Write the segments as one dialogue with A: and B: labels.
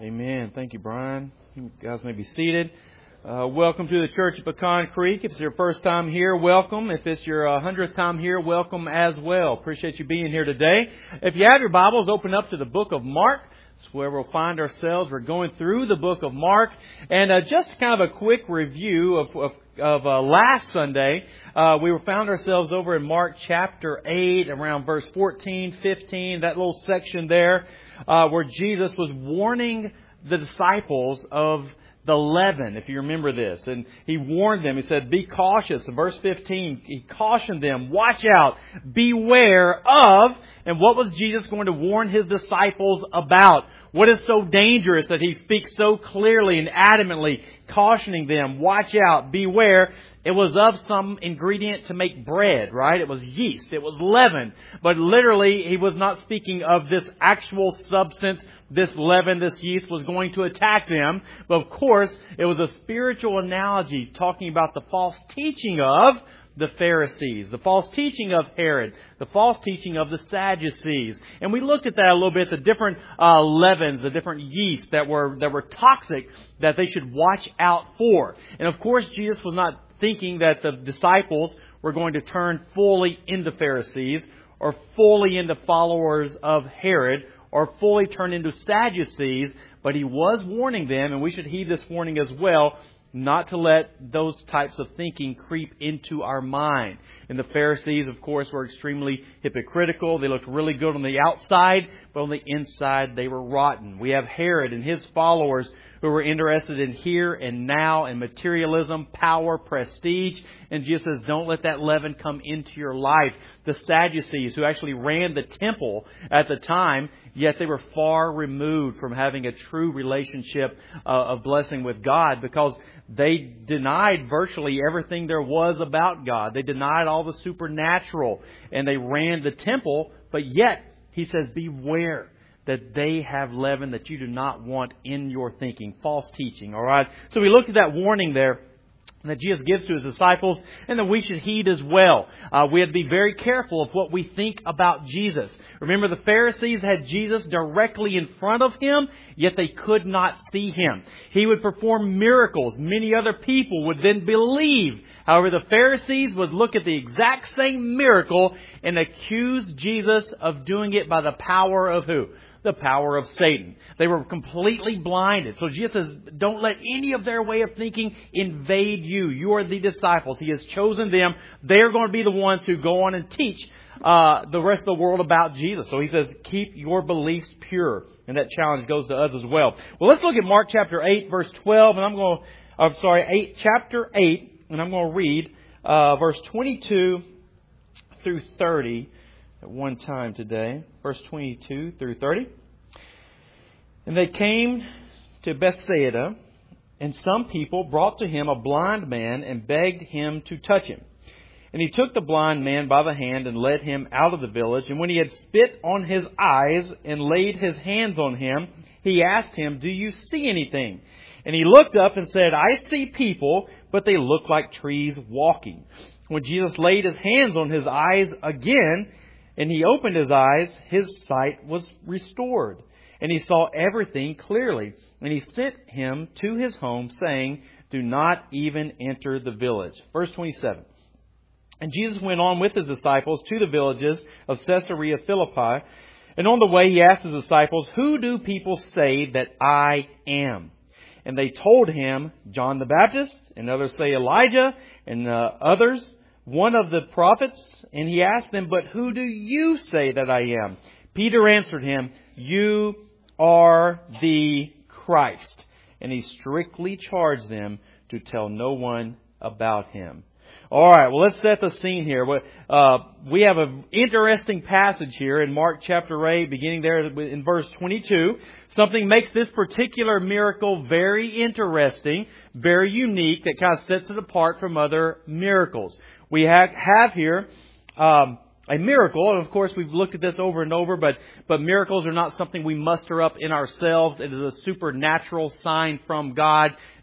A: Amen. Thank you, Brian. You guys may be seated. Welcome to the Church of Pecan Creek. If it's your first time here, welcome. If it's your 100th time here, welcome as well. Appreciate you being here today. If you have your Bibles, open up to the book of Mark. It's where we'll find ourselves. We're going through the book of Mark. And just kind of a quick review of last Sunday. We found ourselves over in Mark chapter 8, around verse 14, 15, that little section there, where Jesus was warning the disciples of the leaven, if you remember this. And He warned them. He said, be cautious. In verse 15, He cautioned them, watch out, beware of. And what was Jesus going to warn His disciples about? What is so dangerous that He speaks so clearly and adamantly, cautioning them, watch out, beware. It was of some ingredient to make bread, right? It was yeast. It was leaven. But literally, He was not speaking of this actual substance. This leaven, this yeast was going to attack them. But of course, it was a spiritual analogy talking about the false teaching of the Pharisees, the false teaching of Herod, the false teaching of the Sadducees. And we looked at that a little bit, the different leavens, the different yeasts that were toxic that they should watch out for. And of course, Jesus was not thinking that the disciples were going to turn fully into Pharisees or fully into followers of Herod or fully turn into Sadducees, but He was warning them, and we should heed this warning as well, not to let those types of thinking creep into our mind. And the Pharisees, of course, were extremely hypocritical. They looked really good on the outside, but on the inside they were rotten. We have Herod and his followers who were interested in here and now and materialism, power, prestige. And Jesus says, don't let that leaven come into your life. The Sadducees, who actually ran the temple at the time, yet they were far removed from having a true relationship of blessing with God, because they denied virtually everything there was about God. They denied all the supernatural, and they ran the temple, but yet He says, beware that they have leaven that you do not want in your thinking. False teaching, all right? So we looked at that warning there that Jesus gives to His disciples, and that we should heed as well. We have to be very careful of what we think about Jesus. Remember, the Pharisees had Jesus directly in front of Him, yet they could not see Him. He would perform miracles. Many other people would then believe. However, the Pharisees would look at the exact same miracle and accuse Jesus of doing it by the power of who? The power of Satan. They were completely blinded. So Jesus says, don't let any of their way of thinking invade you. You are the disciples. He has chosen them. They're going to be the ones who go on and teach the rest of the world about Jesus. So He says, keep your beliefs pure. And that challenge goes to us as well. Well, let's look at Mark chapter 8, verse 12. And chapter 8, and I'm going to read verse 22 through 30. At one time today, verse 22 through 30. And they came to Bethsaida, and some people brought to Him a blind man and begged Him to touch him. And He took the blind man by the hand and led him out of the village. And when He had spit on his eyes and laid His hands on him, He asked him, do you see anything? And he looked up and said, I see people, but they look like trees walking. When Jesus laid His hands on his eyes again, and he opened his eyes, his sight was restored, and he saw everything clearly. And He sent him to his home, saying, do not even enter the village. Verse 27. And Jesus went on with His disciples to the villages of Caesarea Philippi. And on the way He asked His disciples, who do people say that I am? And they told Him, John the Baptist, and others say Elijah, and others one of the prophets. And He asked them, but who do you say that I am? Peter answered Him, you are the Christ. And He strictly charged them to tell no one about Him. All right, well, let's set the scene here. We have an interesting passage here in Mark chapter 8, beginning there in verse 22. Something makes this particular miracle very interesting, very unique, that kind of sets it apart from other miracles. We have here a miracle, and of course we've looked at this over and over, but miracles are not something we muster up in ourselves. It is a supernatural sign from God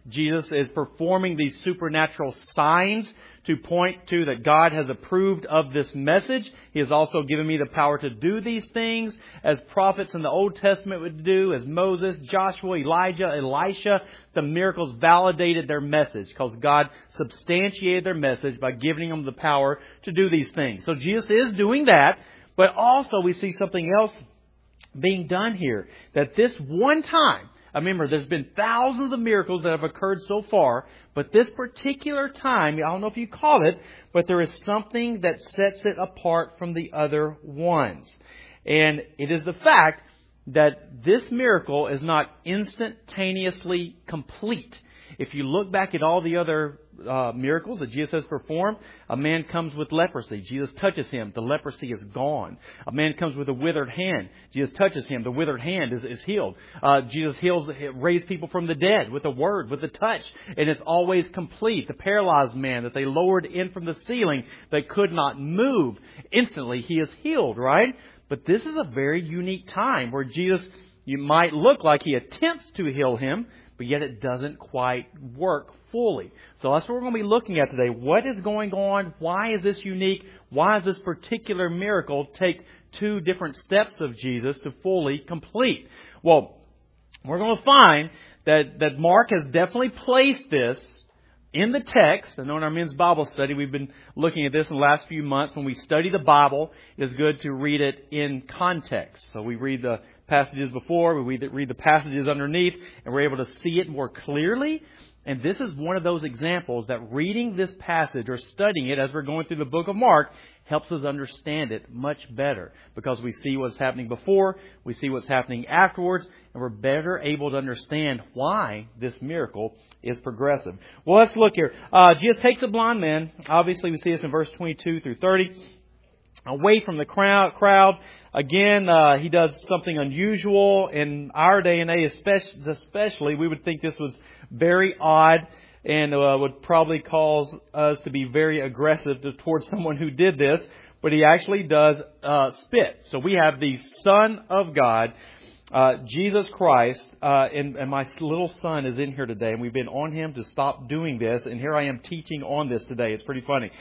A: Jesus is performing these supernatural signs to point to that God has approved of this message. He has also given me the power to do these things as prophets in the Old Testament would do, as Moses, Joshua, Elijah, Elisha. The miracles validated their message because God substantiated their message by giving them the power to do these things. So Jesus is doing that, but also we see something else being done here. That this one time, remember, there's been thousands of miracles that have occurred so far, but this particular time, I don't know if you call it, but there is something that sets it apart from the other ones. And it is the fact that this miracle is not instantaneously complete. If you look back at all the other miracles that Jesus has performed, a man comes with leprosy. Jesus touches him. The leprosy is gone. A man comes with a withered hand. Jesus touches him. The withered hand is healed. Jesus raised people from the dead with a word, with a touch. And it's always complete. The paralyzed man that they lowered in from the ceiling that could not move, instantly he is healed, right? But this is a very unique time where Jesus, you might look like he attempts to heal him, but yet it doesn't quite work fully. So that's what we're going to be looking at today. What is going on? Why is this unique? Why does this particular miracle take two different steps of Jesus to fully complete? Well, we're going to find that Mark has definitely placed this in the text. I know in our men's Bible study, we've been looking at this in the last few months. When we study the Bible, it is good to read it in context. So we read the passages before, we read the passages underneath, and we're able to see it more clearly. And this is one of those examples that reading this passage or studying it as we're going through the book of Mark helps us understand it much better, because we see what's happening before, we see what's happening afterwards, and we're better able to understand why this miracle is progressive. Well, let's look here. Jesus takes a blind man. Obviously, we see this in verse 22 through 30. Away from the crowd. Again, he does something unusual. In our day and age especially, we would think this was very odd and would probably cause us to be very aggressive towards someone who did this. But he actually does spit. So we have the Son of God, Jesus Christ, and my little son is in here today, and we've been on him to stop doing this, and here I am teaching on this today. It's pretty funny.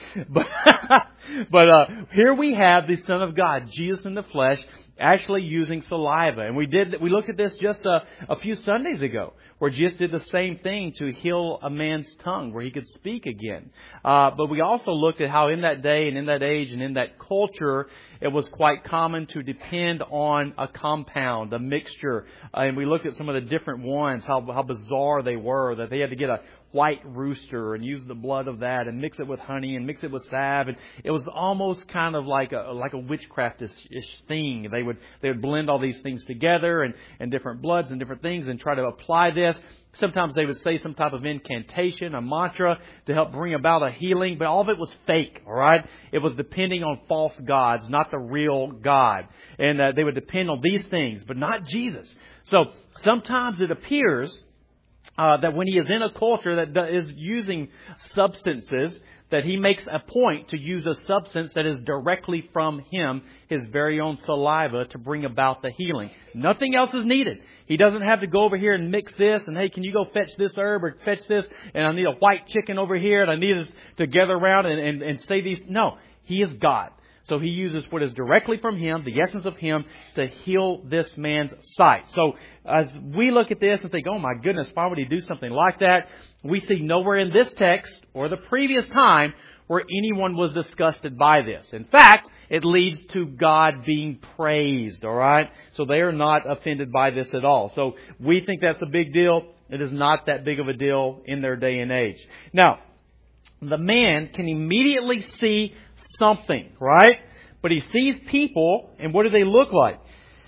A: But here we have the Son of God, Jesus in the flesh, actually using saliva. And we looked at this just a few Sundays ago, where Jesus did the same thing to heal a man's tongue, where he could speak again. But we also looked at how in that day and in that age and in that culture, it was quite common to depend on a compound, a mixture. And we looked at some of the different ones, how bizarre they were, that they had to get a white rooster and use the blood of that and mix it with honey and mix it with salve. And it was almost kind of like a witchcraftish thing. They would blend all these things together and different bloods and different things and try to apply this. Sometimes they would say some type of incantation, a mantra to help bring about a healing, but all of it was fake, all right? It was depending on false gods, not the real God. And they would depend on these things, but not Jesus. So sometimes it appears that when he is in a culture that is using substances, that he makes a point to use a substance that is directly from him, his very own saliva, to bring about the healing. Nothing else is needed. He doesn't have to go over here and mix this, and hey, can you go fetch this herb or fetch this, and I need a white chicken over here, and I need us to gather around and say these. No, he is God. So he uses what is directly from him, the essence of him, to heal this man's sight. So as we look at this and think, oh my goodness, why would he do something like that? We see nowhere in this text or the previous time where anyone was disgusted by this. In fact, it leads to God being praised, all right? So they are not offended by this at all. So we think that's a big deal. It is not that big of a deal in their day and age. Now, the man can immediately see something, right? But he sees people, and what do they look like?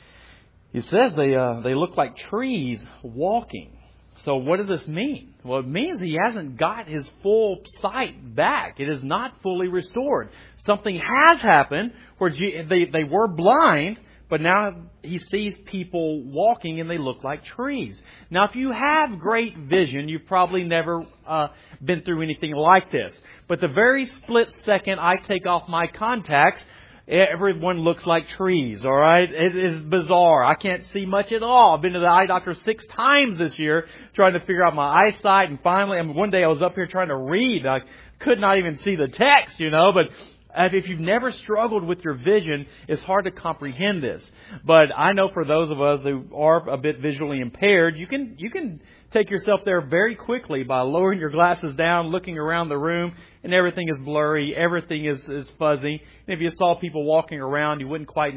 A: He says they look like trees walking. So what does this mean? Well, it means he hasn't got his full sight back. It is not fully restored. Something has happened where they were blind, but now he sees people walking and they look like trees. Now, if you have great vision, you've probably never been through anything like this. But the very split second I take off my contacts, Everyone looks like trees, all right? It is bizarre. I can't see much at all. I've been to the eye doctor 6 times this year trying to figure out my eyesight. And finally, one day I was up here trying to read. I could not even see the text, but if you've never struggled with your vision, it's hard to comprehend this. But I know for those of us who are a bit visually impaired, you can take yourself there very quickly by lowering your glasses down, looking around the room, and everything is blurry, everything is fuzzy. And if you saw people walking around, you wouldn't quite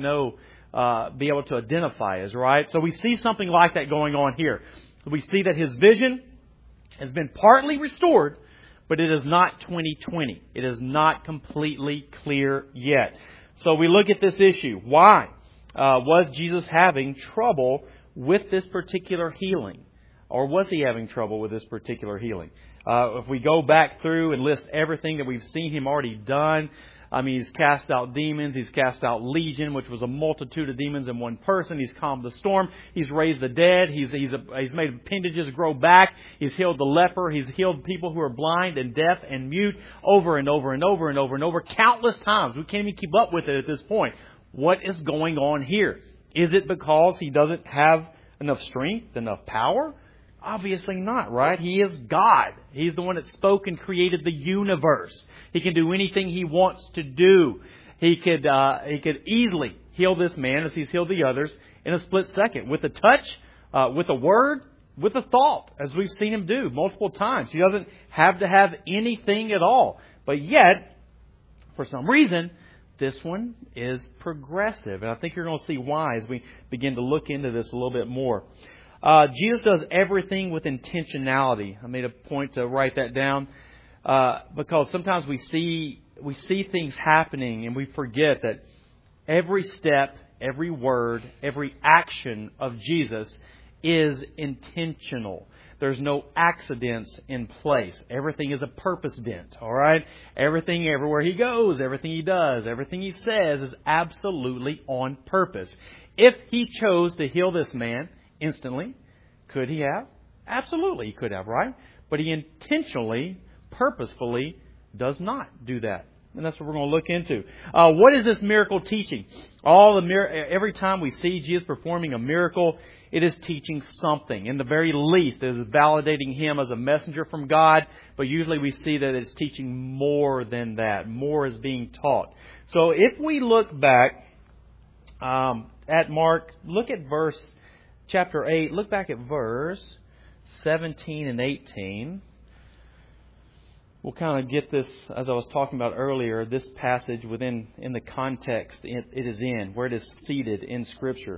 A: be able to identify us, right? So we see something like that going on here. We see that his vision has been partly restored, but it is not 20/20. It is not completely clear yet. So we look at this issue. Why was Jesus having trouble with this particular healing? Or was he having trouble with this particular healing? If we go back through and list everything that we've seen him already done, he's cast out demons. He's cast out legion, which was a multitude of demons in one person. He's calmed the storm. He's raised the dead. He's made appendages grow back. He's healed the leper. He's healed people who are blind and deaf and mute over and over and over and over and over, countless times. We can't even keep up with it at this point. What is going on here? Is it because he doesn't have enough strength, enough power? Obviously not, right? He is God. He's the one that spoke and created the universe. He can do anything he wants to do. He could easily heal this man as he's healed the others in a split second with a touch, with a word, with a thought, as we've seen him do multiple times. He doesn't have to have anything at all. But yet, for some reason, this one is progressive. And I think you're going to see why as we begin to look into this a little bit more. Jesus does everything with intentionality. I made a point to write that down because sometimes we see things happening and we forget that every step, every word, every action of Jesus is intentional. There's no accidents in place. Everything is a purpose dent, all right? Everything, everywhere he goes, everything he does, everything he says is absolutely on purpose. If he chose to heal this man instantly, could he have? Absolutely, he could have, right? But he intentionally, purposefully does not do that. And that's what we're going to look into. What is this miracle teaching? Every time we see Jesus performing a miracle, it is teaching something. In the very least, it is validating him as a messenger from God. But usually we see that it's teaching more than that. More is being taught. So if we look back at Mark, look at chapter 8, look back at verse 17 and 18. We'll kind of get this, as I was talking about earlier, this passage in the context it is in, where it is seated in Scripture.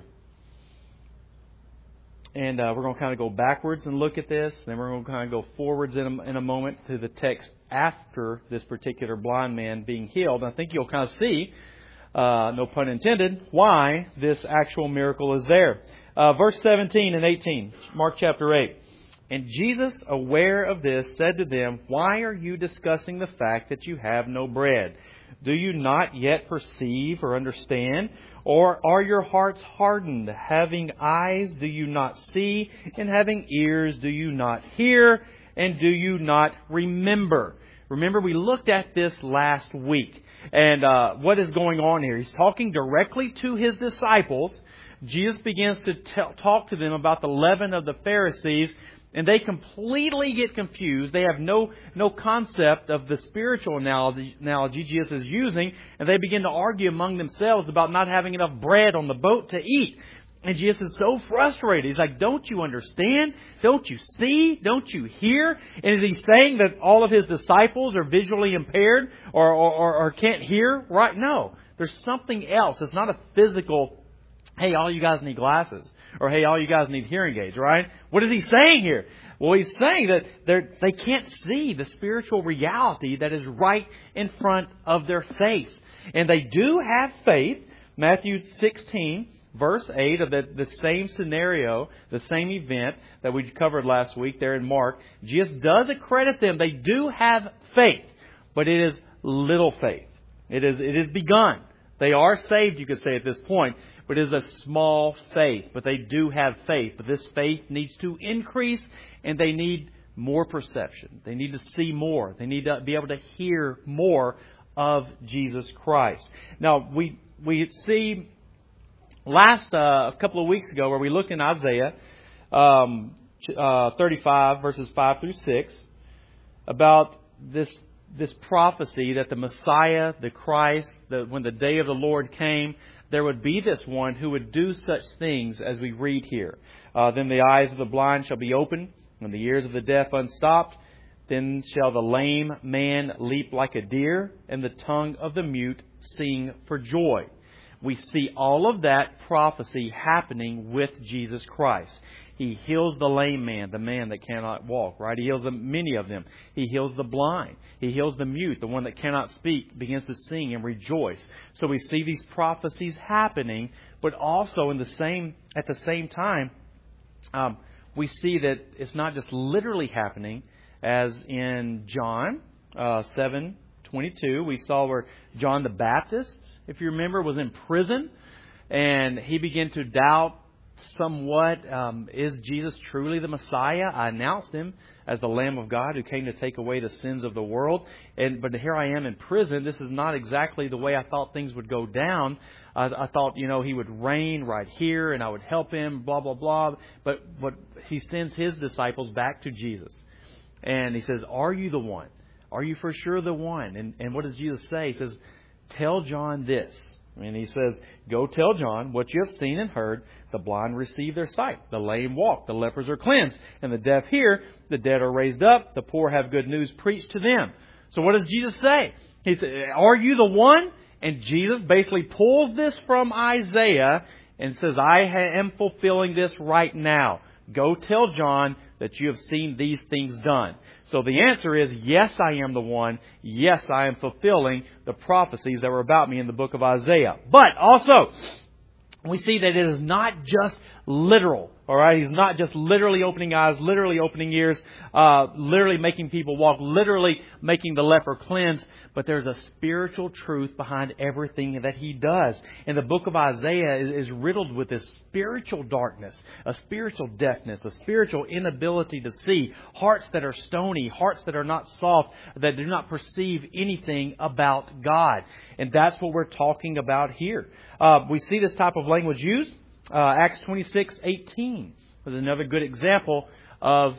A: And we're going to kind of go backwards and look at this. Then we're going to kind of go forwards in a moment to the text after this particular blind man being healed. And I think you'll kind of see, no pun intended, why this actual miracle is there. Verse 17 and 18, Mark chapter 8. And Jesus, aware of this, said to them, "Why are you discussing the fact that you have no bread? Do you not yet perceive or understand? Or are your hearts hardened? Having eyes, do you not see? And having ears, do you not hear? And do you not remember?" Remember, we looked at this last week. And what is going on here? He's talking directly to his disciples. Jesus begins to talk to them about the leaven of the Pharisees, and they completely get confused. They have no concept of the spiritual analogy Jesus is using, and they begin to argue among themselves about not having enough bread on the boat to eat. And Jesus is so frustrated. He's like, "Don't you understand? Don't you see? Don't you hear?" And is he saying that all of his disciples are visually impaired or can't hear? Right? No. There's something else. It's not a physical, "Hey, all you guys need glasses," or "Hey, all you guys need hearing aids," right? What is he saying here? Well, he's saying that they can't see the spiritual reality that is right in front of their face. And they do have faith. Matthew 16, verse 8 of the same scenario, the same event that we covered last week there in Mark. Jesus does accredit them. They do have faith, but it is little faith. It is begun. They are saved, you could say, at this point. But it is a small faith. But they do have faith. But this faith needs to increase, and they need more perception. They need to see more. They need to be able to hear more of Jesus Christ. Now, we we see last a couple of weeks ago where we looked in Isaiah 35 verses 5 through 6 about this prophecy that the Messiah, the Christ, when the day of the Lord came, there would be this one who would do such things as we read here. Then the eyes of the blind shall be opened, and the ears of the deaf unstopped. Then shall the lame man leap like a deer, and the tongue of the mute sing for joy. We see all of that prophecy happening with Jesus Christ. He heals the lame man, the man that cannot walk, right? He heals many of them. He heals the blind. He heals the mute, the one that cannot speak, begins to sing and rejoice. So we see these prophecies happening, but also at the same time, we see that it's not just literally happening, as in John 7:22, we saw where John the Baptist, if you remember, was in prison, and he began to doubt somewhat, is Jesus truly the Messiah? I announced Him as the Lamb of God who came to take away the sins of the world. But here I am in prison. This is not exactly the way I thought things would go down. I thought, He would reign right here and I would help Him, blah, blah, blah. But He sends His disciples back to Jesus. And He says, are you the one? Are you for sure the one? And what does Jesus say? He says, tell John this. And He says, go tell John what you have seen and heard. The blind receive their sight. The lame walk. The lepers are cleansed. And the deaf hear. The dead are raised up. The poor have good news preached to them. So what does Jesus say? He says, are you the one? And Jesus basically pulls this from Isaiah and says, I am fulfilling this right now. Go tell John that you have seen these things done. So the answer is, yes, I am the one. Yes, I am fulfilling the prophecies that were about me in the book of Isaiah. But also, we see that it is not just literal. All right, He's not just literally opening eyes, literally opening ears, literally making people walk, literally making the leper cleanse. But there's a spiritual truth behind everything that He does. And the book of Isaiah is riddled with this spiritual darkness, a spiritual deafness, a spiritual inability to see, hearts that are stony, hearts that are not soft, that do not perceive anything about God. And that's what we're talking about here. We see this type of language used. Acts 26:18 was another good example of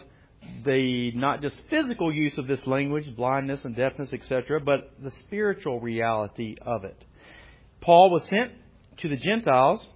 A: the not just physical use of this language, blindness and deafness, etc., but the spiritual reality of it. Paul was sent to the Gentiles,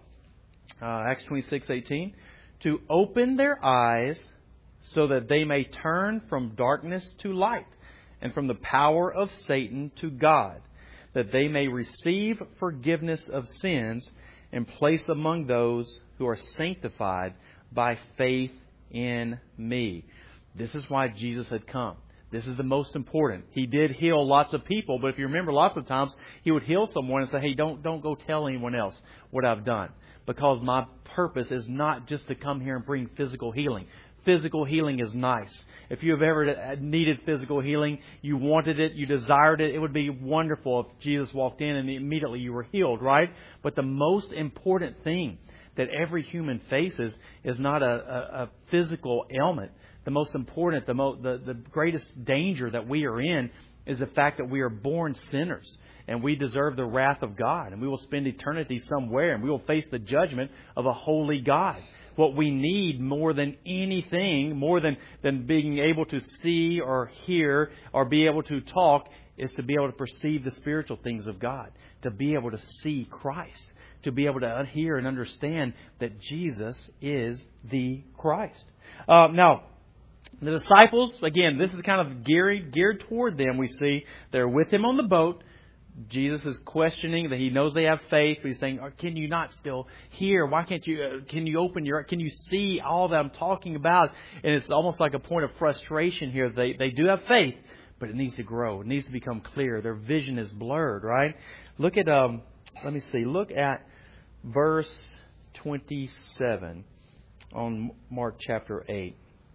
A: Acts 26:18, to open their eyes so that they may turn from darkness to light and from the power of Satan to God, that they may receive forgiveness of sins and place among those who are sanctified by faith in me. This is why Jesus had come. This is the most important. He did heal lots of people, but if you remember, lots of times He would heal someone and say, hey, don't go tell anyone else what I've done. Because my purpose is not just to come here and bring physical healing. Physical healing is nice. If you have ever needed physical healing, you wanted it, you desired it, it would be wonderful if Jesus walked in and immediately you were healed, right? But the most important thing that every human faces is not a physical ailment. The most important, the greatest danger that we are in is the fact that we are born sinners and we deserve the wrath of God, and we will spend eternity somewhere and we will face the judgment of a holy God. What we need more than anything, more than being able to see or hear or be able to talk, is to be able to perceive the spiritual things of God, to be able to see Christ, to be able to hear and understand that Jesus is the Christ. Now, the disciples, again, this is kind of geared toward them. We see they're with Him on the boat. Jesus is questioning that He knows they have faith, but He's saying, can you not still hear? Why can't you, can you see all that I'm talking about? And it's almost like a point of frustration here. They do have faith, but it needs to grow. It needs to become clear. Their vision is blurred, right? Look at, look at verse 27 on Mark chapter 8.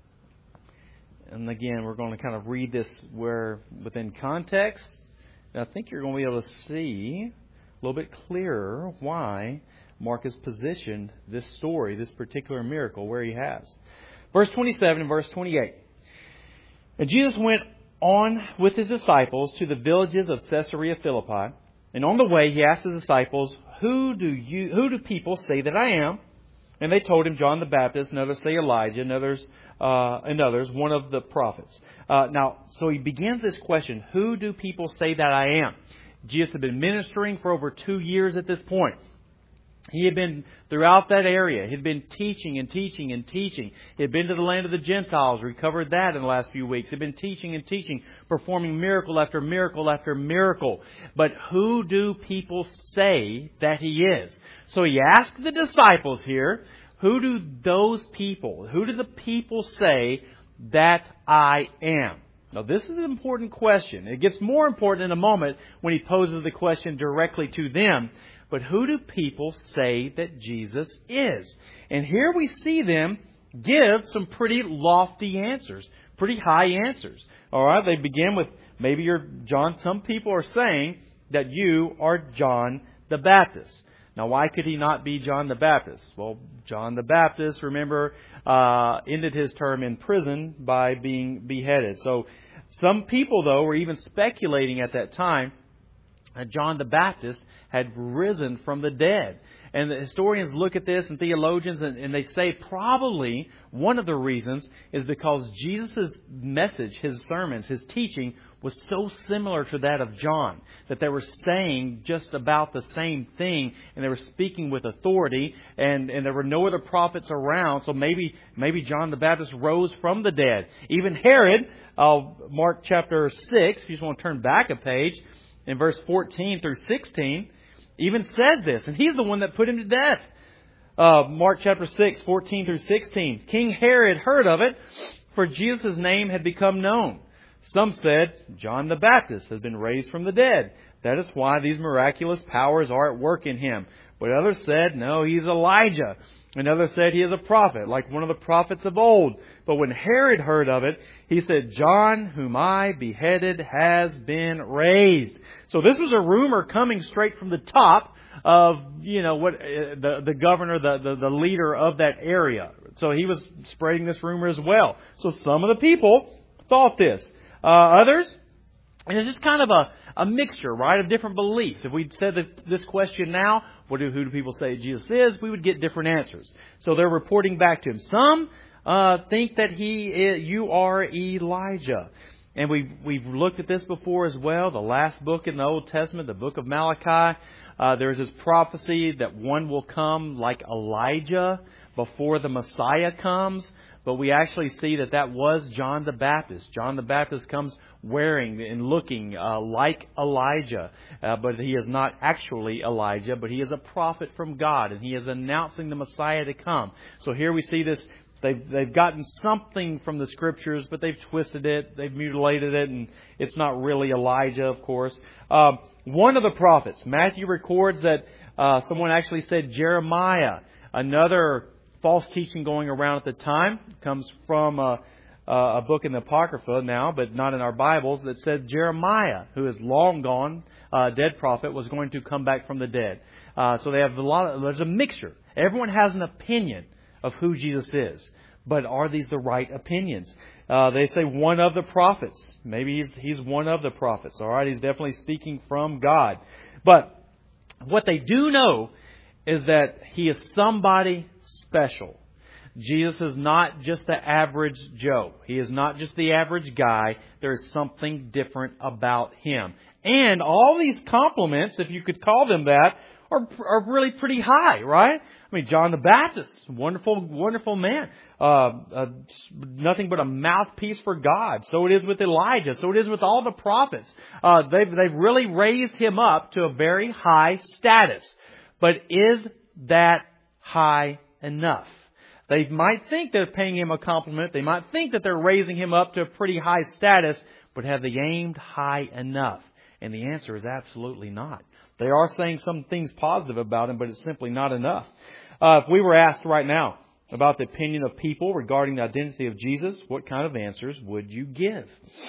A: And again, we're going to kind of read this within context. And I think you're going to be able to see a little bit clearer why Mark has positioned this story, this particular miracle, where he has. Verse 27 and verse 28. And Jesus went on with His disciples to the villages of Caesarea Philippi. And on the way, He asked His disciples, who do people say that I am? And they told him John the Baptist, and others say Elijah, and others, one of the prophets. So he begins this question, who do people say that I am? Jesus had been ministering for over 2 years at this point. He had been throughout that area. He had been teaching and teaching and teaching. He had been to the land of the Gentiles. We covered that in the last few weeks. He had been teaching and teaching, performing miracle after miracle after miracle. But who do people say that He is? So He asked the disciples here, who do the people say that I am? Now, this is an important question. It gets more important in a moment when He poses the question directly to them. But who do people say that Jesus is? And here we see them give some pretty lofty answers, pretty high answers. All right, they begin with, maybe you're John. Some people are saying that you are John the Baptist. Now, why could he not be John the Baptist? Well, John the Baptist, remember, ended his term in prison by being beheaded. So some people, though, were even speculating at that time John the Baptist had risen from the dead. And the historians look at this, and theologians, and they say probably one of the reasons is because Jesus' message, His sermons, His teaching was so similar to that of John, that they were saying just about the same thing, and they were speaking with authority, and there were no other prophets around, so maybe John the Baptist rose from the dead. Even Herod, Mark chapter 6, if you just want to turn back a page, in verse 14 through 16, even says this. And he's the one that put him to death. Mark chapter 6, 14 through 16. King Herod heard of it, for Jesus' name had become known. Some said, John the Baptist has been raised from the dead. That is why these miraculous powers are at work in him. But others said, no, he's Elijah. And others said he is a prophet, like one of the prophets of old. But when Herod heard of it, he said, John, whom I beheaded, has been raised. So this was a rumor coming straight from the top of, the governor, the leader of that area. So he was spreading this rumor as well. So some of the people thought this. Others, and it's just kind of a mixture, right, of different beliefs. If we said this question now, who do people say Jesus is? We would get different answers. So they're reporting back to him. Some think that you are Elijah. And we've looked at this before as well. The last book in the Old Testament, the book of Malachi, there's this prophecy that one will come like Elijah before the Messiah comes. But we actually see that was John the Baptist. John the Baptist comes wearing and looking like Elijah. But he is not actually Elijah, but he is a prophet from God. And he is announcing the Messiah to come. So here we see this. They've gotten something from the Scriptures, but they've twisted it. They've mutilated it. And it's not really Elijah, of course. One of the prophets, Matthew records that someone actually said Jeremiah. Another false teaching going around at the time comes from a book in the Apocrypha now, but not in our Bibles, that said Jeremiah, who is long gone, dead prophet, was going to come back from the dead. So they have there's a mixture. Everyone has an opinion of who Jesus is. But are these the right opinions? They say one of the prophets. Maybe he's one of the prophets. All right, he's definitely speaking from God. But what they do know is that he is somebody special. Jesus is not just the average Joe. He is not just the average guy. There is something different about him. And all these compliments, if you could call them that, are really pretty high, right? I mean, John the Baptist, wonderful man. Nothing but a mouthpiece for God. So it is with Elijah. So it is with all the prophets. They've really raised him up to a very high status. But is that high enough? They might think they're paying him a compliment. They might think that they're raising him up to a pretty high status. But have they aimed high enough? And the answer is absolutely not. They are saying some things positive about him, but it's simply not enough. If we were asked right now about the opinion of people regarding the identity of Jesus, what kind of answers would you give?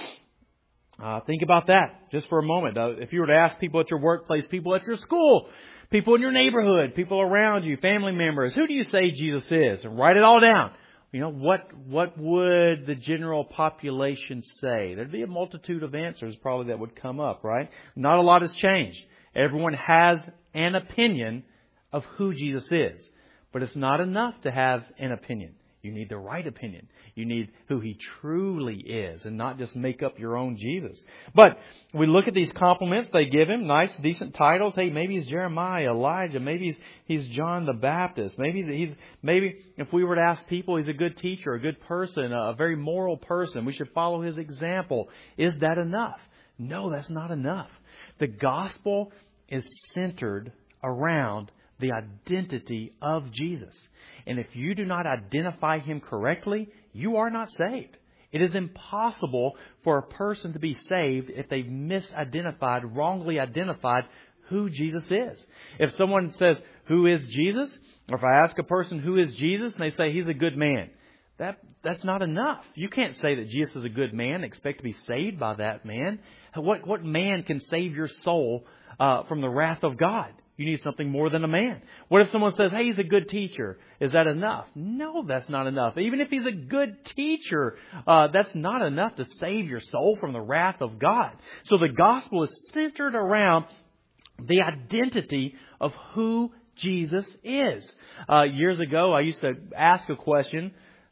A: Think about that just for a moment. If you were to ask people at your workplace, people at your school, people in your neighborhood, people around you, family members, who do you say Jesus is? And write it all down. What would the general population say? There'd be a multitude of answers probably that would come up, right? Not a lot has changed. Everyone has an opinion of who Jesus is. But it's not enough to have an opinion. You need the right opinion. You need who He truly is and not just make up your own Jesus. But we look at these compliments they give Him, nice, decent titles. Hey, maybe he's Jeremiah, Elijah. Maybe he's John the Baptist. Maybe if we were to ask people, he's a good teacher, a good person, a very moral person. We should follow his example. Is that enough? No, that's not enough. The gospel is centered around the identity of Jesus. And if you do not identify Him correctly, you are not saved. It is impossible for a person to be saved if they've misidentified, wrongly identified who Jesus is. If someone says, who is Jesus? Or if I ask a person, who is Jesus? And they say, He's a good man. That's not enough. You can't say that Jesus is a good man and expect to be saved by that man. What man can save your soul from the wrath of God? You need something more than a man. What if someone says, hey, he's a good teacher? Is that enough? No, that's not enough. Even if he's a good teacher, that's not enough to save your soul from the wrath of God. So the gospel is centered around the identity of who Jesus is. Years ago, I used to ask a question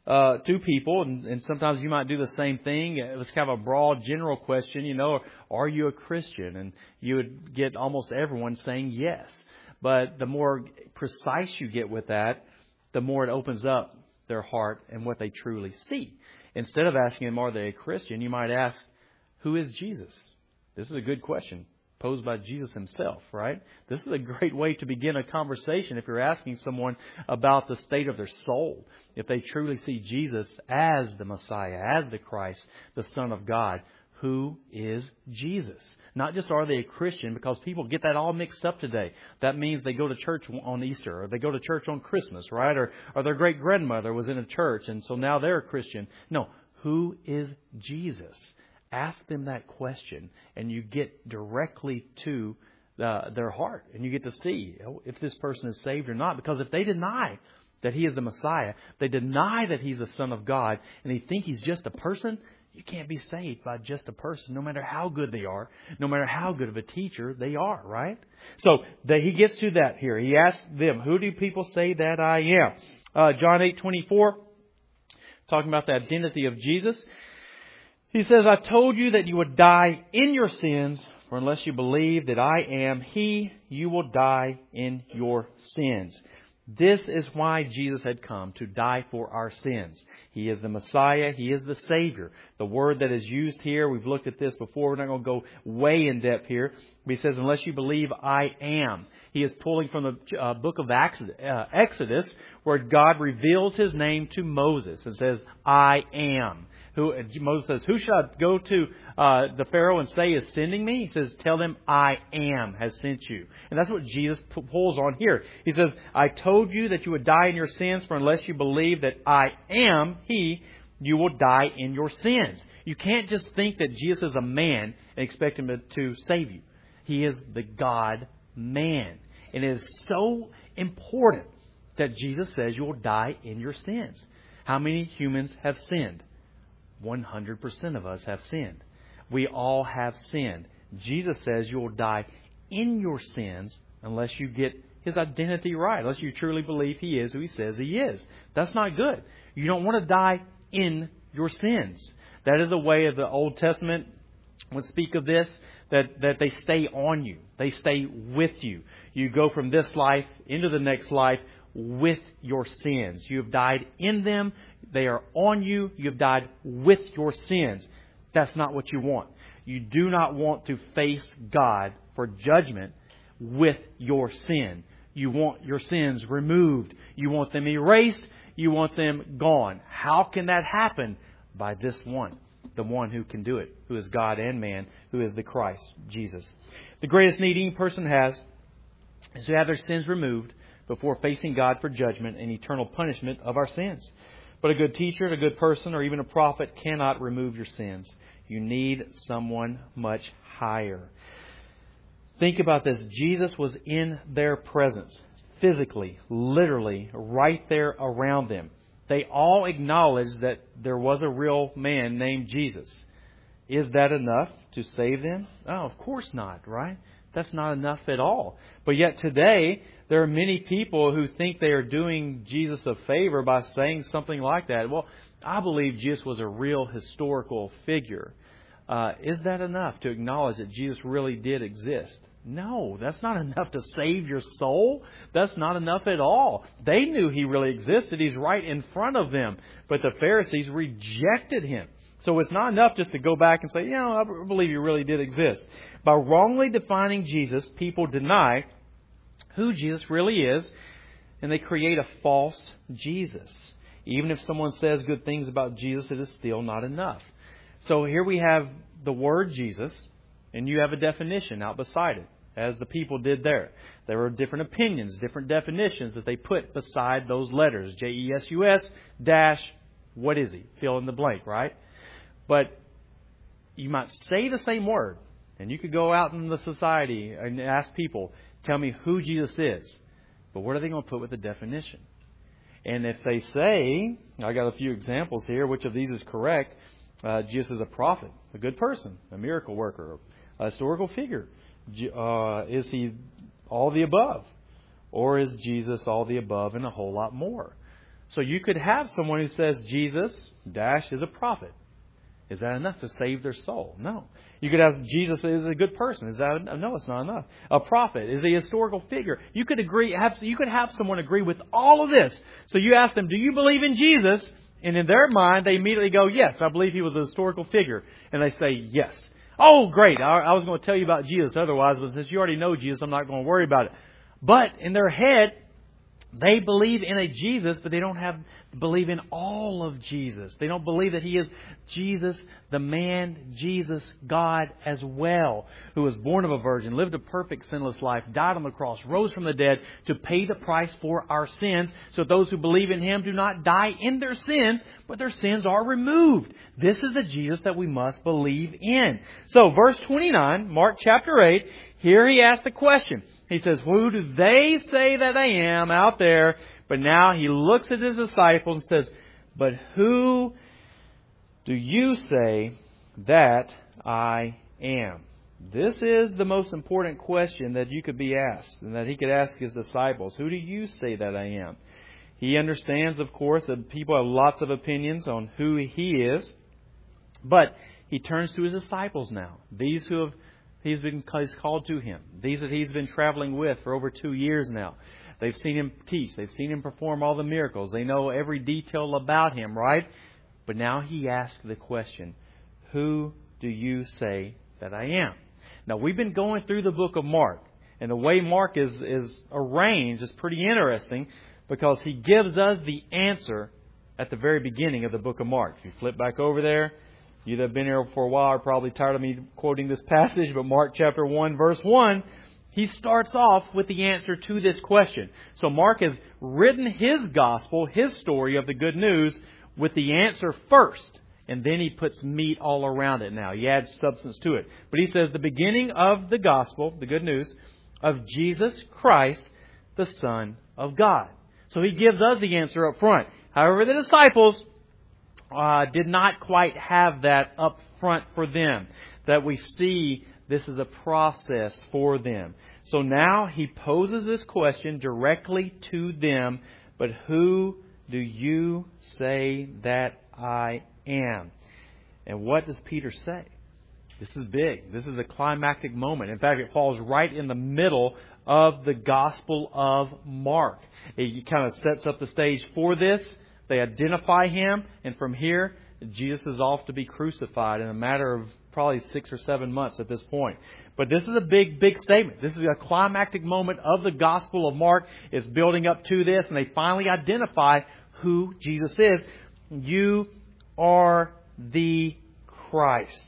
A: to people, and sometimes you might do the same thing. It was kind of a broad, general question, are you a Christian? And you would get almost everyone saying yes. But the more precise you get with that, the more it opens up their heart and what they truly see. Instead of asking them, are they a Christian, you might ask, who is Jesus? This is a good question posed by Jesus Himself, right? This is a great way to begin a conversation if you're asking someone about the state of their soul. If they truly see Jesus as the Messiah, as the Christ, the Son of God, who is Jesus? Not just are they a Christian, because people get that all mixed up today. That means they go to church on Easter, or they go to church on Christmas, right? Or their great-grandmother was in a church, and so now they're a Christian. No, who is Jesus? Ask them that question, and you get directly to their heart, and you get to see if this person is saved or not. Because if they deny that He is the Messiah, they deny that He's the Son of God, and they think He's just a person, you can't be saved by just a person, no matter how good they are, no matter how good of a teacher they are, right? So He gets to that here. He asks them, who do people say that I am? John 8:24, talking about the identity of Jesus. He says, I told you that you would die in your sins, for unless you believe that I am He, you will die in your sins. This is why Jesus had come, to die for our sins. He is the Messiah. He is the Savior. The word that is used here, we've looked at this before. We're not going to go way in depth here. But He says, unless you believe I am. He is pulling from the book of Exodus, where God reveals His name to Moses and says, I am. Moses says, who should I go to the Pharaoh and say is sending me? He says, tell them I am has sent you. And that's what Jesus pulls on here. He says, I told you that you would die in your sins, for unless you believe that I am He, you will die in your sins. You can't just think that Jesus is a man and expect Him to save you. He is the God-man. And it is so important that Jesus says you will die in your sins. How many humans have sinned? 100% of us have sinned. We all have sinned. Jesus says you will die in your sins unless you get His identity right, unless you truly believe He is who He says He is. That's not good. You don't want to die in your sins. That is a way of the Old Testament would speak of this, that they stay on you. They stay with you. You go from this life into the next life with your sins. You have died in them. They are on you. You have died with your sins. That's not what you want. You do not want to face God for judgment with your sin. You want your sins removed. You want them erased. You want them gone. How can that happen? By this one. The one who can do it. Who is God and man. Who is the Christ, Jesus. The greatest need any person has is to have their sins removed before facing God for judgment and eternal punishment of our sins. But a good teacher, a good person, or even a prophet cannot remove your sins. You need someone much higher. Think about this. Jesus was in their presence, physically, literally, right there around them. They all acknowledged that there was a real man named Jesus. Is that enough to save them? Oh, of course not, right? That's not enough at all. But yet today, there are many people who think they are doing Jesus a favor by saying something like that. Well, I believe Jesus was a real historical figure. Is that enough to acknowledge that Jesus really did exist? No, that's not enough to save your soul. That's not enough at all. They knew He really existed. He's right in front of them. But the Pharisees rejected Him. So it's not enough just to go back and say, I believe He really did exist. By wrongly defining Jesus, people deny who Jesus really is, and they create a false Jesus. Even if someone says good things about Jesus, it is still not enough. So here we have the word Jesus, and you have a definition out beside it, as the people did there. There were different opinions, different definitions that they put beside those letters. Jesus dash, what is He? Fill in the blank, right? But you might say the same word, and you could go out in the society and ask people, tell me who Jesus is. But what are they going to put with the definition? And if they say, I got a few examples here, which of these is correct? Jesus is a prophet, a good person, a miracle worker, a historical figure. Is He all the above? Or is Jesus all the above and a whole lot more? So you could have someone who says Jesus dash is a prophet. Is that enough to save their soul? No. You could ask Jesus is a good person. Is that enough? No, it's not enough. A prophet is a historical figure. You could have someone agree with all of this. So you ask them, do you believe in Jesus? And in their mind, they immediately go, yes, I believe He was a historical figure. And they say, yes. Oh, great. I was going to tell you about Jesus otherwise, but since you already know Jesus, I'm not going to worry about it. But in their head, they believe in a Jesus, but they don't believe in all of Jesus. They don't believe that He is Jesus, the man, Jesus, God as well, who was born of a virgin, lived a perfect sinless life, died on the cross, rose from the dead to pay the price for our sins, so those who believe in Him do not die in their sins, but their sins are removed. This is the Jesus that we must believe in. So, verse 29, Mark chapter 8, here He asks the question. He says, who do they say that I am out there? But now He looks at His disciples and says, but who do you say that I am? This is the most important question that you could be asked and that He could ask His disciples. Who do you say that I am? He understands, of course, that people have lots of opinions on who He is. But He turns to His disciples now. These who have He's called to Him. These that He's been traveling with for over 2 years now. They've seen Him teach. They've seen Him perform all the miracles. They know every detail about Him, right? But now He asks the question, who do you say that I am? Now, we've been going through the book of Mark. And the way Mark is arranged is pretty interesting because he gives us the answer at the very beginning of the book of Mark. If you flip back over there, you that have been here for a while are probably tired of me quoting this passage, but Mark chapter 1, verse 1, he starts off with the answer to this question. So Mark has written his gospel, his story of the good news, with the answer first. And then he puts meat all around it now. He adds substance to it. But he says the beginning of the gospel, the good news, of Jesus Christ, the Son of God. So he gives us the answer up front. However, the disciples did not quite have that up front for them. That we see this is a process for them. So now he poses this question directly to them. But who do you say that I am? And what does Peter say? This is big. This is a climactic moment. In fact, it falls right in the middle of the Gospel of Mark. It kind of sets up the stage for this. They identify Him, and from here, Jesus is off to be crucified in a matter of probably 6 or 7 months at this point. But this is a big, big statement. This is a climactic moment of the Gospel of Mark. It's building up to this, and they finally identify who Jesus is. You are the Christ.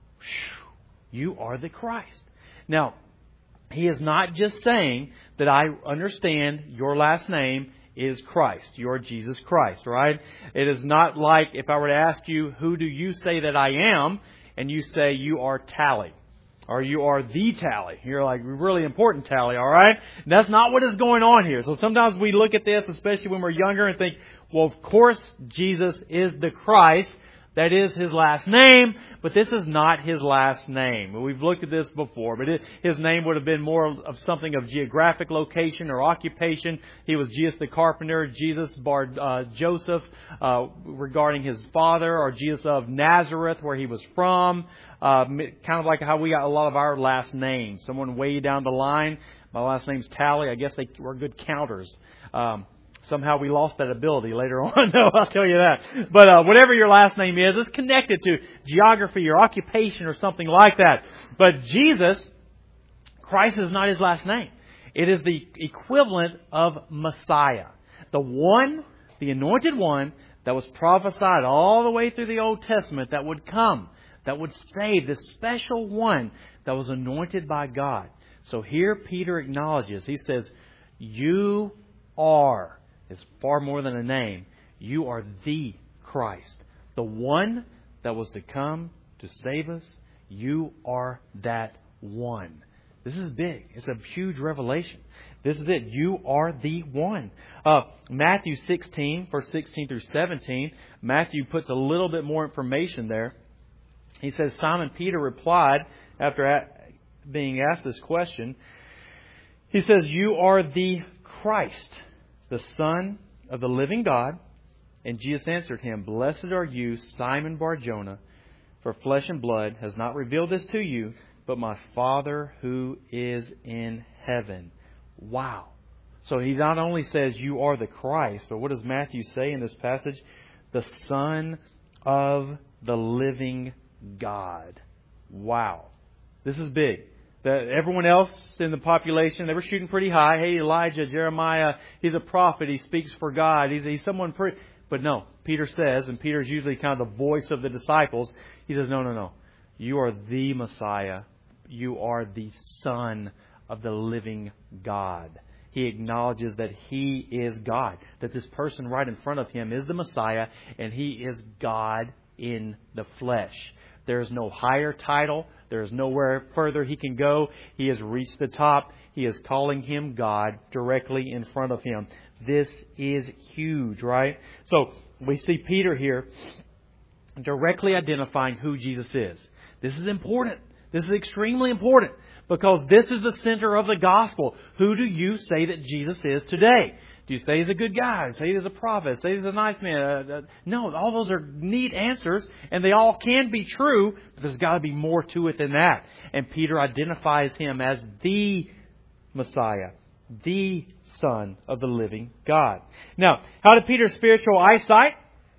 A: You are the Christ. Now, He is not just saying that I understand your last name is Christ. You're Jesus Christ, right? It is not like if I were to ask you, who do you say that I am? And you say you are Tally. Or you are the Tally. You're like, really important Tally, all right? And that's not what is going on here. So sometimes we look at this, especially when we're younger, and think, well, of course Jesus is the Christ. That is His last name, but this is not His last name. We've looked at this before, but His name would have been more of something of geographic location or occupation. He was Jesus the carpenter, Jesus bar Joseph regarding His father, or Jesus of Nazareth, where He was from. Kind of like how we got a lot of our last names. Someone way down the line, my last name's Tally. I guess they were good counters. Somehow we lost that ability later on. No, I'll tell you that. But whatever your last name is, it's connected to geography or occupation or something like that. But Jesus, Christ is not His last name. It is the equivalent of Messiah. The one, the anointed one that was prophesied all the way through the Old Testament that would come, that would save, this special one that was anointed by God. So here Peter acknowledges, he says, you are. Is far more than a name. You are the Christ. The one that was to come to save us. You are that one. This is big. It's a huge revelation. This is it. You are the one. Matthew 16, verse 16 through 17. Matthew puts a little bit more information there. He says, Simon Peter replied after being asked this question. He says, you are the Christ, the Son of the living God. And Jesus answered him, blessed are you, Simon Bar-Jonah, for flesh and blood has not revealed this to you, but my Father who is in heaven. Wow. So he not only says you are the Christ, but what does Matthew say in this passage? The Son of the living God. Wow. This is big. Everyone else in the population, they were shooting pretty high. Hey, Elijah, Jeremiah, he's a prophet. He speaks for God. He's someone pretty... But no, Peter says, and Peter's usually kind of the voice of the disciples. He says, no. You are the Messiah. You are the Son of the living God. He acknowledges that He is God. That this person right in front of Him is the Messiah. And He is God in the flesh. There is no higher title. There is nowhere further He can go. He has reached the top. He is calling Him God directly in front of Him. This is huge, right? So we see Peter here directly identifying who Jesus is. This is important. This is extremely important because this is the center of the gospel. Who do you say that Jesus is today? Do you say He's a good guy? Say He's a prophet? Say He's a nice man? No, all those are neat answers, and they all can be true, but there's got to be more to it than that. And Peter identifies Him as the Messiah, the Son of the living God. Now, how did Peter's spiritual eyesight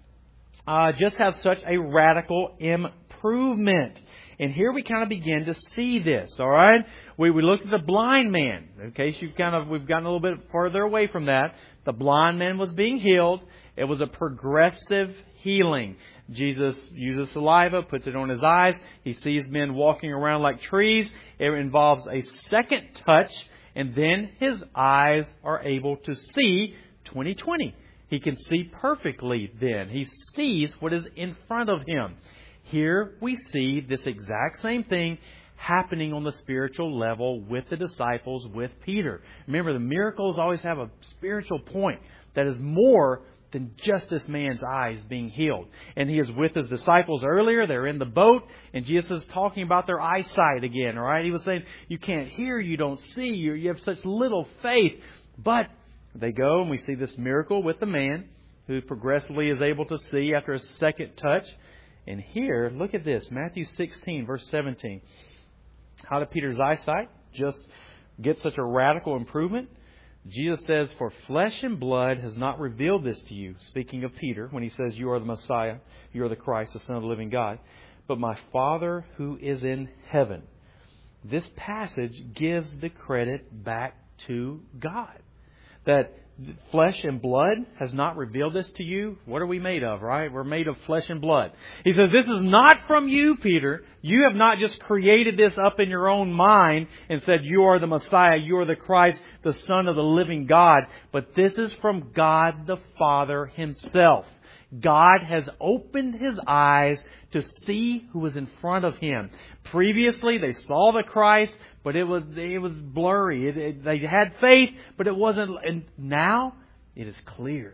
A: just have such a radical improvement? And here we kind of begin to see this, all right? We looked at the blind man. In case we've gotten a little bit further away from that. The blind man was being healed. It was a progressive healing. Jesus uses saliva, puts it on his eyes. He sees men walking around like trees. It involves a second touch, and then his eyes are able to see 20/20. He can see perfectly then. He sees what is in front of him. Here we see this exact same thing happening on the spiritual level with the disciples, with Peter. Remember, the miracles always have a spiritual point that is more than just this man's eyes being healed. And He is with His disciples earlier. They're in the boat, and Jesus is talking about their eyesight again. All right, He was saying, you can't hear, you don't see, you have such little faith. But they go, and we see this miracle with the man who progressively is able to see after a second touch. And here, look at this, Matthew 16, verse 17. How did Peter's eyesight just get such a radical improvement? Jesus says, for flesh and blood has not revealed this to you. Speaking of Peter, when He says, you are the Messiah, you are the Christ, the Son of the living God. But my Father who is in heaven. This passage gives the credit back to God. That flesh and blood has not revealed this to you. What are we made of, right? We're made of flesh and blood. He says, this is not from you, Peter. You have not just created this up in your own mind and said, you are the Messiah, you are the Christ, the Son of the living God. But this is from God the Father Himself. God has opened His eyes to see who is in front of Him. Previously, they saw the Christ, but it was blurry. They had faith, but it wasn't. And now it is clear.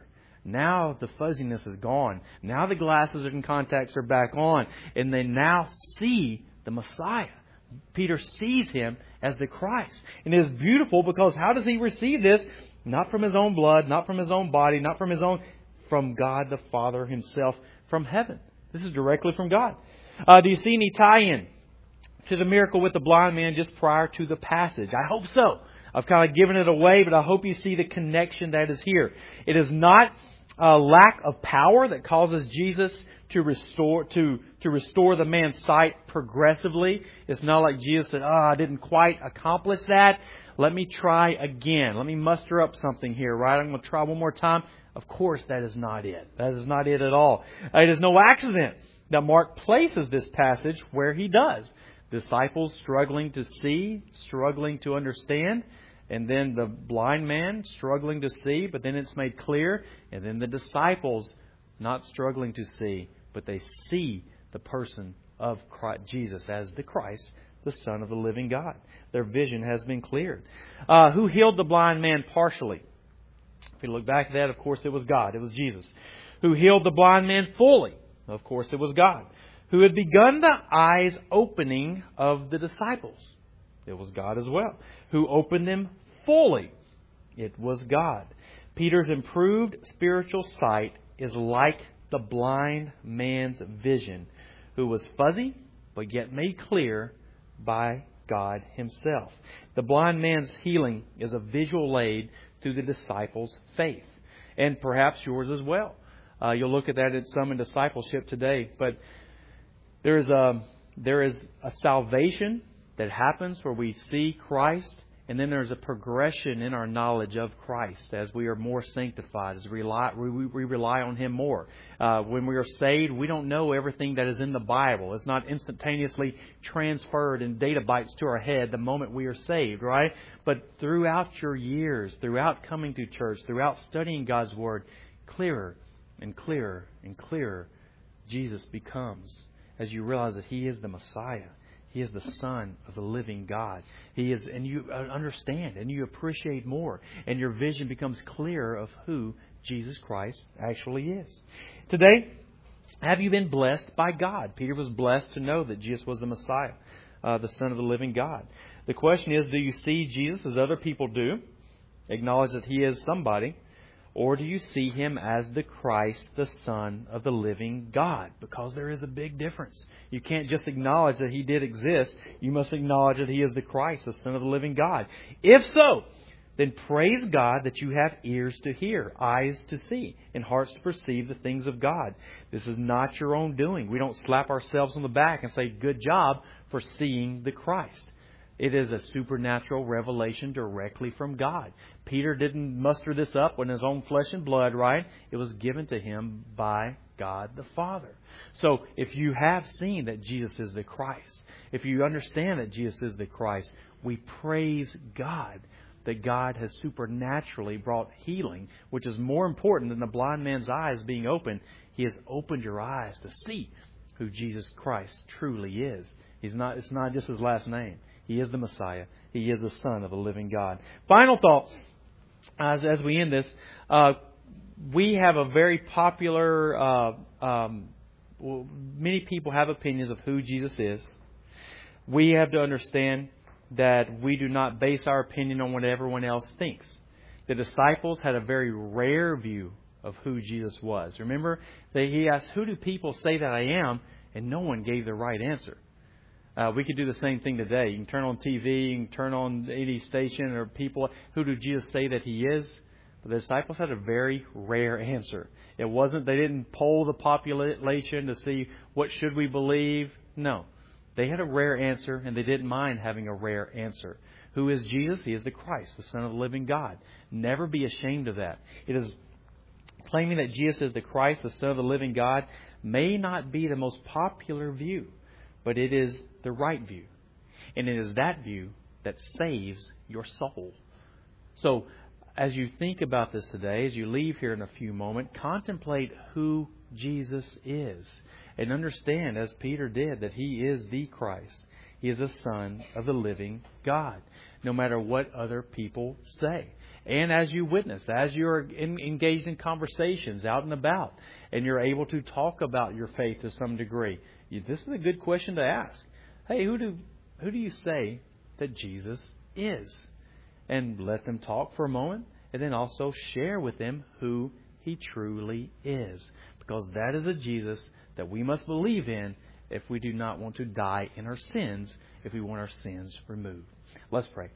A: Now the fuzziness is gone. Now the glasses and contacts are back on. And they now see the Messiah. Peter sees Him as the Christ. And it is beautiful because how does he receive this? Not from his own blood, not from his own body, not from God the Father Himself from heaven. This is directly from God. Do you see any tie-in to the miracle with the blind man just prior to the passage? I hope so. I've kind of given it away, but I hope you see the connection that is here. It is not a lack of power that causes Jesus to restore the man's sight progressively. It's not like Jesus said, I didn't quite accomplish that. Let me try again. Let me muster up something here, right? I'm going to try one more time. Of course, that is not it. That is not it at all. It is no accident that Mark places this passage where he does. Disciples struggling to see, struggling to understand, and then the blind man struggling to see, but then it's made clear, and then the disciples not struggling to see, but they see the person of Christ, Jesus as the Christ, the Son of the living God. Their vision has been cleared. Who healed the blind man partially? If you look back at that, of course it was God. It was Jesus. Who healed the blind man fully? Of course it was God. Who had begun the eyes opening of the disciples? It was God as well. Who opened them fully? It was God. Peter's improved spiritual sight is like the blind man's vision, who was fuzzy but yet made clear by God Himself. The blind man's healing is a visual aid to the disciples' faith, and perhaps yours as well. You'll look at that in some in discipleship today, but there is a salvation that happens where we see Christ, and then there's a progression in our knowledge of Christ as we are more sanctified, as we rely on Him more. When we are saved, we don't know everything that is in the Bible. It's not instantaneously transferred in data bytes to our head the moment we are saved, right? But throughout your years, throughout coming to church, throughout studying God's Word, clearer and clearer and clearer Jesus becomes as you realize that He is the Messiah. He is the Son of the living God. He is, and you understand and you appreciate more, and your vision becomes clearer of who Jesus Christ actually is. Today, have you been blessed by God? Peter was blessed to know that Jesus was the Messiah, the Son of the living God. The question is, do you see Jesus as other people do? Acknowledge that He is somebody. Or do you see Him as the Christ, the Son of the living God? Because there is a big difference. You can't just acknowledge that He did exist. You must acknowledge that He is the Christ, the Son of the living God. If so, then praise God that you have ears to hear, eyes to see, and hearts to perceive the things of God. This is not your own doing. We don't slap ourselves on the back and say, good job for seeing the Christ. It is a supernatural revelation directly from God. Peter didn't muster this up in his own flesh and blood, right? It was given to him by God the Father. So if you have seen that Jesus is the Christ, if you understand that Jesus is the Christ, we praise God that God has supernaturally brought healing, which is more important than the blind man's eyes being open. He has opened your eyes to see who Jesus Christ truly is. It's not just His last name. He is the Messiah. He is the Son of the living God. Final thought, as we end this, we have a very popular, many people have opinions of who Jesus is. We have to understand that we do not base our opinion on what everyone else thinks. The disciples had a very rare view of who Jesus was. Remember, He asked, who do people say that I am? And no one gave the right answer. We could do the same thing today. You can turn on TV, you can turn on any station or people. Who do Jesus say that He is? But the disciples had a very rare answer. It wasn't, they didn't poll the population to see what should we believe. No. They had a rare answer, and they didn't mind having a rare answer. Who is Jesus? He is the Christ, the Son of the living God. Never be ashamed of that. It is claiming that Jesus is the Christ, the Son of the living God, may not be the most popular view, but it is the right view. And it is that view that saves your soul. So, as you think about this today, as you leave here in a few moments, contemplate who Jesus is. And understand, as Peter did, that He is the Christ. He is the Son of the living God. No matter what other people say. And as you witness, as you're engaged in conversations out and about, and you're able to talk about your faith to some degree, this is a good question to ask. Hey, who do you say that Jesus is? And let them talk for a moment, and then also share with them who He truly is. Because that is a Jesus that we must believe in if we do not want to die in our sins, if we want our sins removed. Let's pray.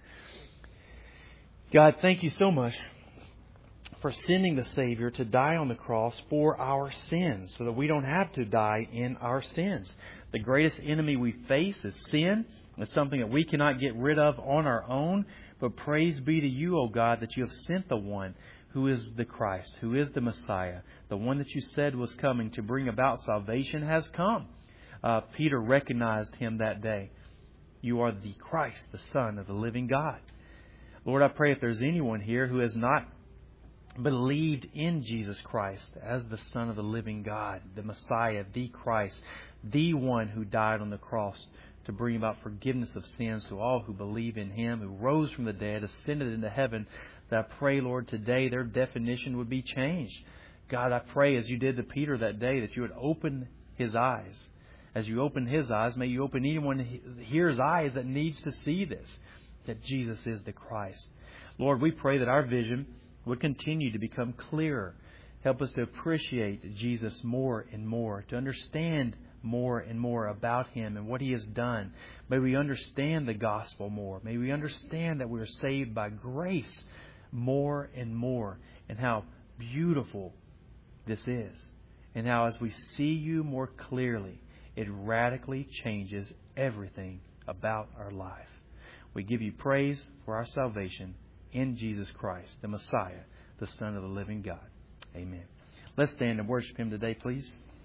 A: God, thank you so much for sending the Savior to die on the cross for our sins, so that we don't have to die in our sins. The greatest enemy we face is sin. It's something that we cannot get rid of on our own. But praise be to you, O God, that you have sent the one who is the Christ, who is the Messiah. The one that you said was coming to bring about salvation has come. Peter recognized Him that day. You are the Christ, the Son of the living God. Lord, I pray if there's anyone here who has not believed in Jesus Christ as the Son of the living God, the Messiah, the Christ, the one who died on the cross to bring about forgiveness of sins to all who believe in Him, who rose from the dead, ascended into heaven, that I pray, Lord, today their definition would be changed. God, I pray as you did to Peter that day that you would open his eyes. As you open his eyes, may you open anyone here's eyes that needs to see this, that Jesus is the Christ. Lord, we pray that our vision would continue to become clearer. Help us to appreciate Jesus more and more, to understand more and more about Him and what He has done. May we understand the gospel more. May we understand that we are saved by grace more and more, and how beautiful this is. And how as we see you more clearly, it radically changes everything about our life. We give you praise for our salvation in Jesus Christ, the Messiah, the Son of the living God. Amen. Let's stand and worship Him today, please.